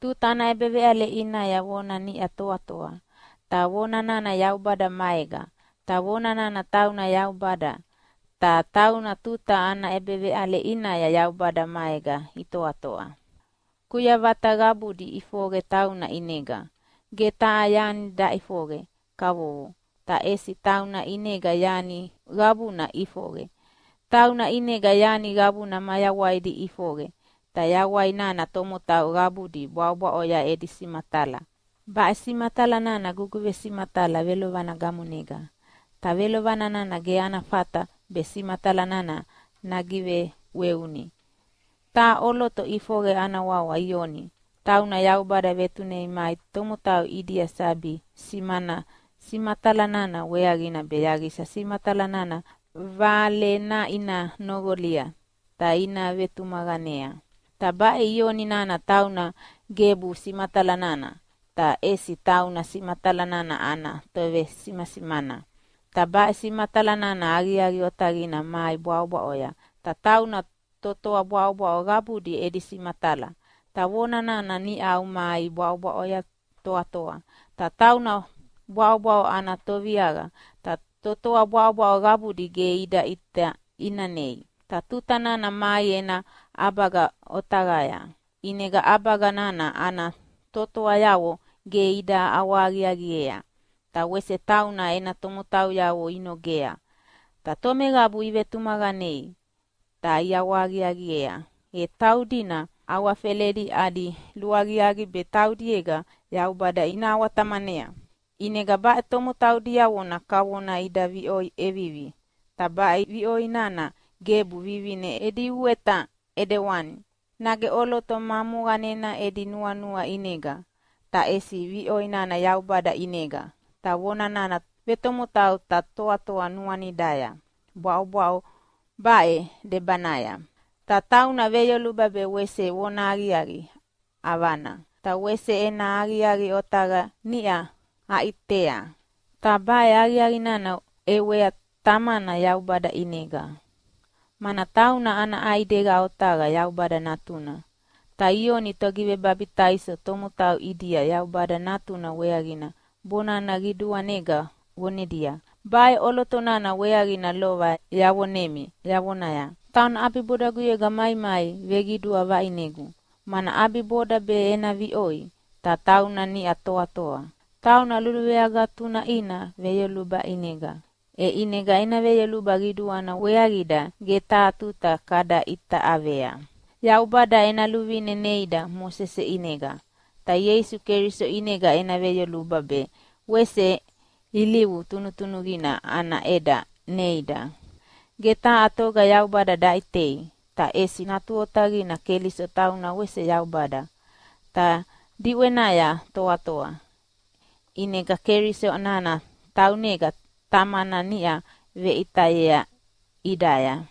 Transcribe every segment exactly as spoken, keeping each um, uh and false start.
Tu tana ebevea le ina ya wona ni atoa toa. Ta wona nana yaubada maega. Ta wona nana tauna yaubada. Ta tauna tuta ana ebevea le ina ya yaubada maega itoa toa. Kuya vata gabudi ifoge tauna inega. Ge taa yani da ifoge kawowo. Ta esi tauna inega yani gabuna ifoge. Tauna inega yani gabuna mayawaidi ifoge. Ta yawai nana tomo tau gabudi bwa oya edi simatala. Ba simatala nana guguve simatala velovana gamunega. Ta velovana nana ge ana fata be simatala nana nagive weuni. Ta oloto ifoge ana wawa ioni. Tauna yaubada vetune mai tomo tau idia sabi simana simatala nana weagina beyagisa simatala nana vale na ina nogolia. Ta ina vetumaganea. Ta bae ioni nana tauna gebu simatala nana. Ta esi tauna simatala nana ana tove simasimana. Ta bae simatala nana agi-agi otagina mai bwa oya. Ta tauna totoa bwa gabudi edi simatala. Ta wona nana ni au mai bwa oya toa toa. Ta tauna bwa ana toviaga. Ta totoa bwa gabudi ge ida ita inanei. Ta tuta nana mai ena abaga otagaya. Inega abaga nana ana totoa yawo ge ida awagi-agiea. Ta wese tauna ena tomotau yawo inogea. Ta tome gabu ive tumaganei. Ta iawagi-agiea. E taudina awafeledi adi luagi-agi be taudiega yaubada ina awatamanea. Inega bae tomotau diawona kawona ida vioi evivi. Ta bae vioi nana gebu vivine edi ueta edewani. Nage oloto mamuganena edi nua nua inega. Ta esi vioi nana yaubada inega. Ta wona nana vetomotau ta toa toa nuani daya. Bwao bwao bae de banaya. Ta tauna veyoluba be wese wona agi-agi avana. Ta wese ena agi-agi otaga nia aitea. Ta bae agi-agi nana ewea tamana yaubada inega. Mana tauna ana aidega otaga yaubada natuna. Ta ioni togive babitaiso tomotau idia yaubada natuna weagina. Bona nagidua nega wonedia. Bae oloto nana weagina lova yawonemi yawonaya. Tauna abiboda guyega mai mai vegidua vainegu. Mana abiboda be ena vioi. Ta tauna ni atoa toa. Tauna luluveaga tuna ina veyoluba inega. E inega ina veyoluba giduana weagida geta tuta kada ita avea. Yaubada ena luvine neida Mosese inega. Ta Yesu Keriso inega ena veyoluba be. Wese iliwu tunutunugina ana eda neida. Geta atoga yaubada daitei. Ta esi natuotagi na keliso tauna wese yaubada. Ta diwenaya toa toa. Inega keriso nana taunega tamana nia ve itaya idaya.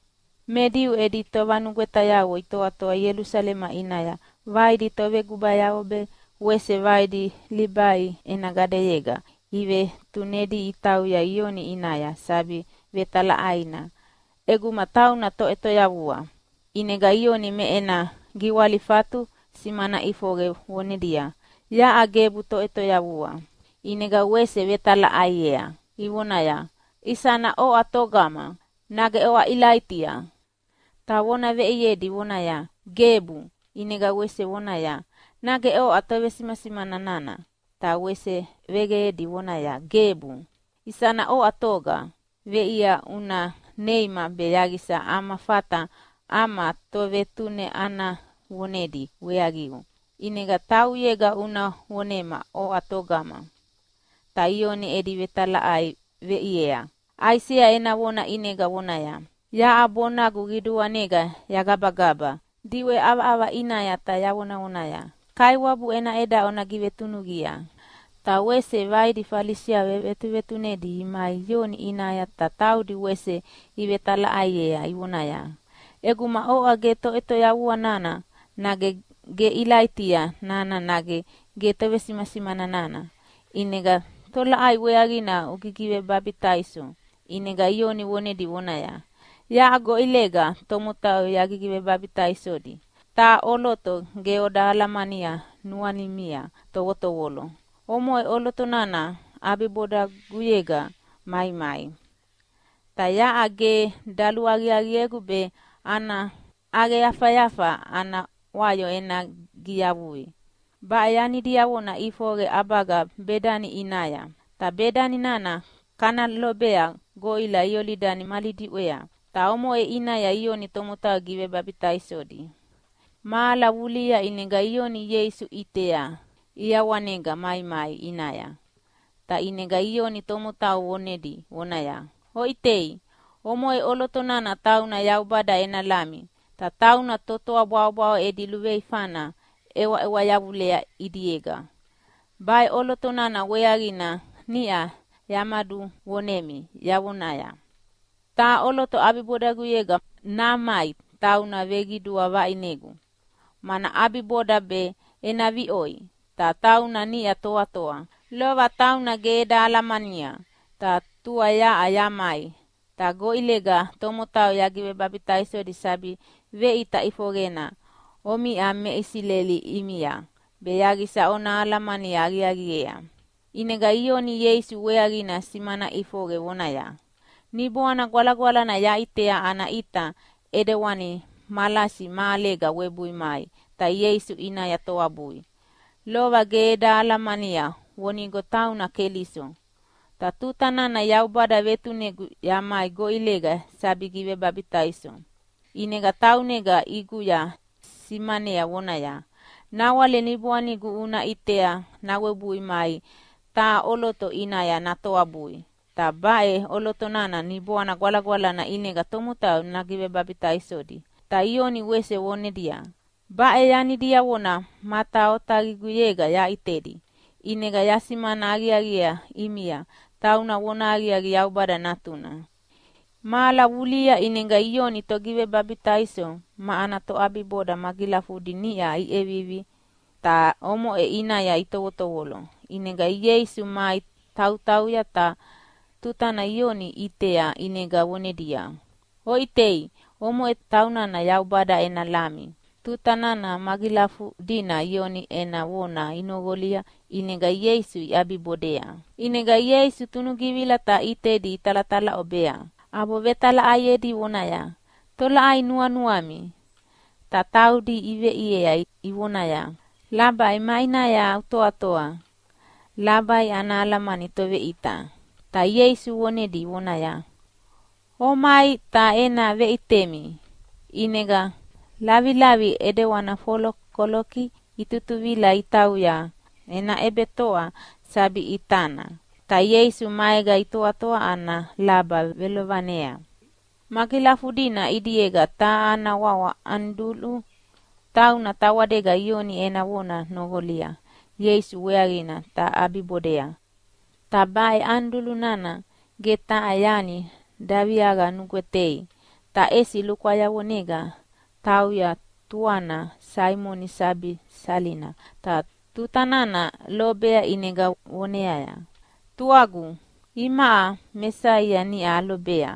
Mediu edi tovanugweta yawo itoa toa Yerusalema inaya. Vaidi tove guba yawo be wese vaidi libai enagadeyega. Ive tunedi itau ya ioni inaya sabi vetala aina. Egu matauna to eto yawua. Inega ioni me ena giwalifatu simana ifoge wonedia. Ya agebu to eto yawua. Inega wese vetala aiea. Iwonaya. Isana o atogama. Nage oa ilaitia. Ta wona veiyedi wonaya. Gebu. Inega wese wonaya. Nage o atove simasimana nana. Ta wese vegeedi wonaya. Gebu. Isana o atoga. Veia una neima beyagisa ama fata ama tovetune ana wonedi weagiu. Inega tau yega una wonema o atogama. Ta ioni edi vetala ai veiea. Aisia ena wona inega wonaya. Ya abona gugidua nega ya gaba gaba. Diwe awa awa inaya ta ya wona wonaya. Kai wabu ena eda ona givetunugia. Ta wese vaidi falisia vetu vetunedi imai yoni inaya ta taudi wese ivetala aiea iwonaya. Eguma oa geto eto ya nana nage ge ilaitia nana nage geto vesimasimana nana. Inega tola ai weagina ukikive babitaiso. Inega ioni wonedi wonaya. Ya ago ilega tomotau ya gigive babitaisodi. Ta oloto geoda alamania nuani mia towotowolo. Omoe olotonana abiboda guyega mai mai. Ta ya age dalu agi agi egu be ana age yafa yafa ana wayo ena giyabui. Ba yani dia wona ifoge abaga bedani inaya. Ta bedani nana kana lobea goila iolidani malidi wea. Ta omo e inaya ioni tomuta giwe babita isodi. Mala wulia inega ioni Yesu itea. Ia wanega mai mai inaya. Ta inega ioni tomuta wonedi wonaya. Ho itei. Omo e olotonana tauna yaubada ena lami. Ta tauna totoa bwao bwao edi luwei fana. Ewa ewa yawulea idiega. Bai olotonana weagina nia yamadu wonemi yawunaya. Ta oloto abiboda guyega namai tauna vegidua wa inegu. Mana abiboda be enavi oi. Ta tauna nia toa toa. Lova tauna geeda alamania. Ta tua ya ayamai. Ta goilega tomotau yagiwe babita iso disabi ve ita ifogena. Omi ame isileli imia. Beyagisa ona alamani agi agiyea. Inega ioni Yesu weagina simana ifoge wonaya. Nibuana gwala gwala na ya itea ana ita edewani malasi maalega webui mai. Ta Yesu ina ya toa bui. Lova geeda alamania wonigo tauna keliso. Ta tutana na yaubada vetunegu ya mai goilega sabigiwe babita iso. Inega taunega iguya simane ya wonaya. Nawale nibuani gu una itea nawe bui mai. Ta oloto inaya natoa bui. Ta bae oloto nana nibuana gwala gwala na inega tomuta nagiwe babita isodi. Ta ioni wese wonedia. Bae yani dia wona mata otagi guyega ya itedi. Inega yasimana agi agia imia. Tauna wona agi agi yaubada natuna. Mala wulia inenga ioni togiwe babita iso. Maana to abiboda magila fudinia i evivi. Ta omo e ina ya itowotowolo. Inenga Yesu mai tau tau ya ta tutana ioni itea inenga wonedia. O itei, omo e tauna na yaubada ena lami. Tutana na magila fudina ioni ena wona inogolia inenga Yesu i abibodea. Inenga Yesu tunugivila ta itedi talatala obea. Abo vetala ayedi wonaya. Tola ai nua nuami. Ta taudi iwe iea iwonaya. Labai maina ya toa toa. Labai analamani tove ita. Ta Yesu wonedi wonaya. O mai ta ena ve itemi. Inega lavi lavi edewana folo koloki itutuvila itauya. Ena ebe toa sabi itana. Ta Yesu maega itoa toa ana laba velovanea. Magilafudina idiega ta ana wawa andulu. Tauna tawadega ioni ena wona nogolia. Yesu weagina ta abibodea. Ta bae andulu nana geta ayani daviaga nuguetei. Ta esi lukwaya wonega. Tauya tuana Simoni sabi salina. Ta tutanana lobea inega woneaya. Tuagu ima Mesaya ni alobea.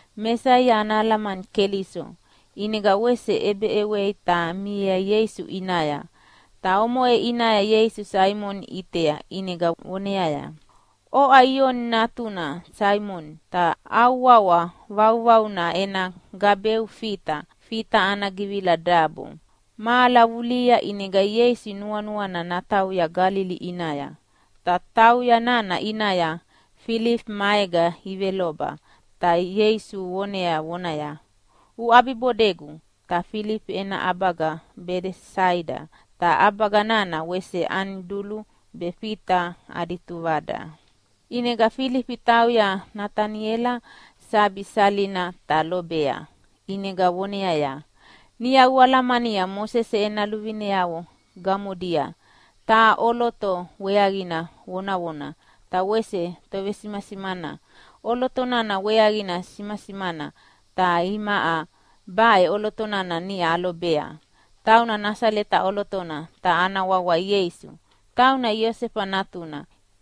Mesaya analaman keliso. Inega wese ebe ewe ta mia Yesu inaya. Ta omo e inaya Yesu Simon itea inega woneaya. O aion natuna Simon ta awawa wau na ena gabeu fita. Fita ana givila dabo. Maala wulia inega Yesu nua nua na natau ya Galili inaya. Ta tau ya nana inaya Philip maega iveloba. Ta Yesu wonea wonaya. U abibodegu. Ta Philip ena abaga Bedesaida. Ta abaga nana wese andulu befita adituvada. Inega Philip tau ya Nathaniela sabi salina ta lobea. Inega wonea ya. Nia ualamani ya Moses ena luvine yao gamudia. Ta oloto weagina wona wona. Ta wese tove simasimana. Oloto nana weagina simasimana. Ta imaa bae oloto nana ni alobea. Tauna nasaleta olotona. Ta ana wawa Yesu. Tauna Yosefa natuna.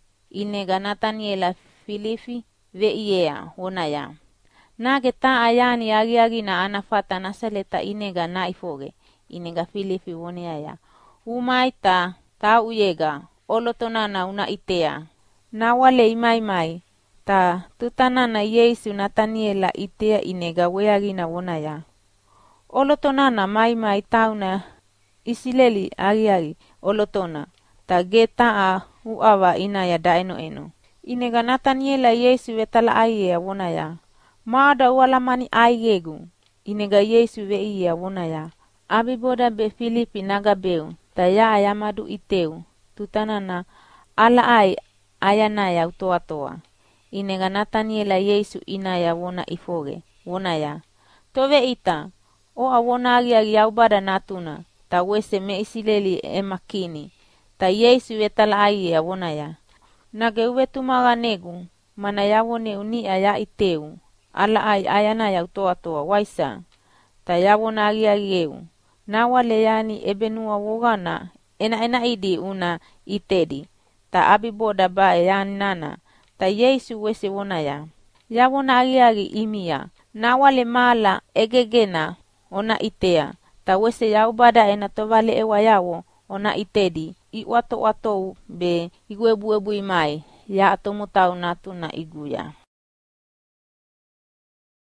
Inega Nathaniela Filifi ve iea wonaya. Nage ta ayani agi agi na anafata nasaleta inega na ifoge. Inega Filipi woneaya. Umai ta ta uyega, olotonana una itea. Nawale imai mai, ta tutanana Yesu Nataniela itea inega weagina wonaya. Olotonana mai mai tauna Isileli agi-agi olotona, ta geta a uawa inaya daeno eno. Inega Nataniela Yesu vetala aia wonaya. Maada ualamani aigegu. Inega Yesu veia wonaya. Abiboda be Filipi nagabeu, ta ya ayamadu iteu. Tutanana ala ai ayanaya utoa-toa. Inega Nataniela Yesu inaya wona ifoge. Wonaya. Tove ita, o awona agi-agi yaubada natuna, ta wese me Isileli emakini. Ta Yesu vetala aia wonaya. Nage uwe tumaga negu, mana yawone unia ya iteu. Ala ai ayanaya utoa-toa waisa. Ta yawona agi-agi eu. Nawale yani ebenua wogana, ena-ena idi una itedi. Ta abiboda bae yani nana. Ta Yesu wese wonaya. Yawona agi-agi imia. Nawale mala egegena ona itea. Ta wese yaubada ena tovale ewa yawo ona itedi. I wato wato be iguebu-ebu imai. Ya atomu tau natuna iguya.